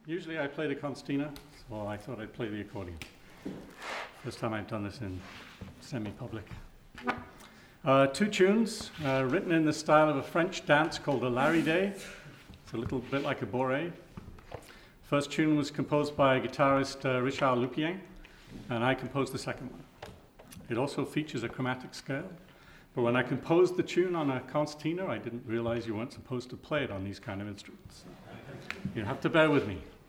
Usually I play the concertina, so I thought I'd play the accordion. First time I've done this in semi-public. Two tunes written in the style of a French dance called the Larry-Day. It's a little bit like a bourrée. First tune was composed by guitarist Richard Lupien, and I composed the second one. It also features a chromatic scale, but when I composed the tune on a concertina, I didn't realize you weren't supposed to play it on these kind of instruments. You have to bear with me.